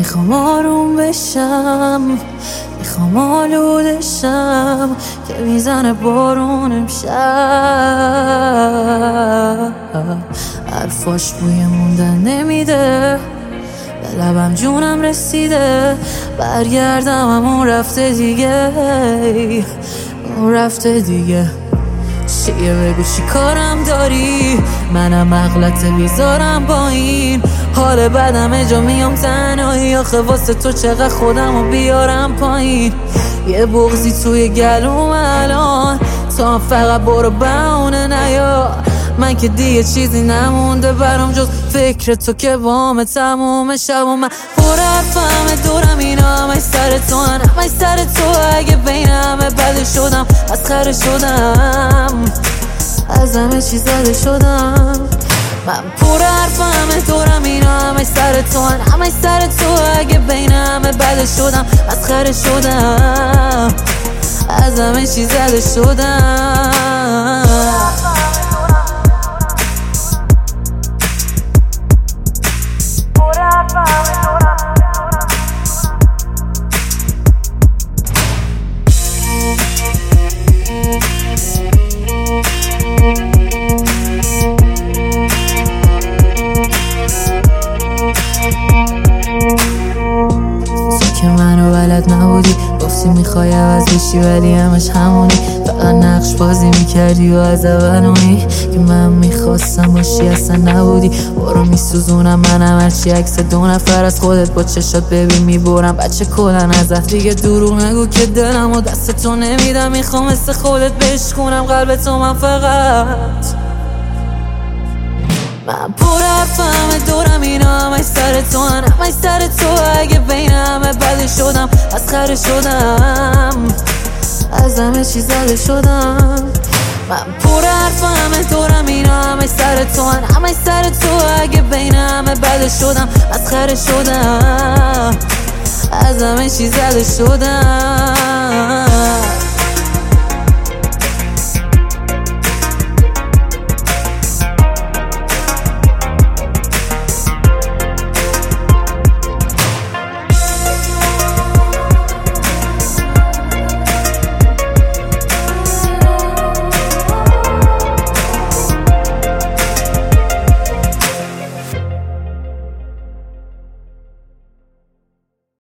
میخوام آروم بشم، میخوام آلودشم که میزنه بارون امشب. حرفاش بوی موندن نمیده، به لبم جونم رسیده، برگردم اون رفته دیگه، اون رفته دیگه. چیه بگو چی کارم داری، منم اغلط بیزارم با این حال بدم جا میام تنهایی. آخه واسه تو چقدر خودمو بیارم پایین، یه بغضی توی گلوم الان، تو هم فقط برو بهونه نیا. من که دیگه چیزی نمونده برام جز فکر تو که وام تموم شب. و من پر حرفم دورم اینا همش سر تو هن، همش سر تو. اگه بین همه بده شدم مسخره شدم، از همه چی زده شدم. من پر حرفم دورم اینا همش سر تو هن، همش سر تو. اگه بین همه بده شدم مسخره شدم، از همه چی زده شدم. که منو بلد نبودی، گفتی میخوای عوض بشی ولی همش همونی. فقط نقش بازی میکردی و از اولونی که من میخواستم باشی اصلا نبودی. برو میسوزونم منم هرچی عکس دو نفر از خودت با چشات ببین میبرم بچه کلن ازت. دیگه دروغ نگو که دلم و دست تو نمیدم، میخوام مثل خودت بشکونم قلب تو. من فقط من پر حرفم دورم اینا همش سر تو هن، همش سر تو. اگه بین همه بده شدم مسخره شدم، از همه چی زده شدم. من پر حرفم دورم اینا همش سر تو هن، همش سر تو. اگه بین همه بده شدم مسخره شدم، از همه چی زده شدم.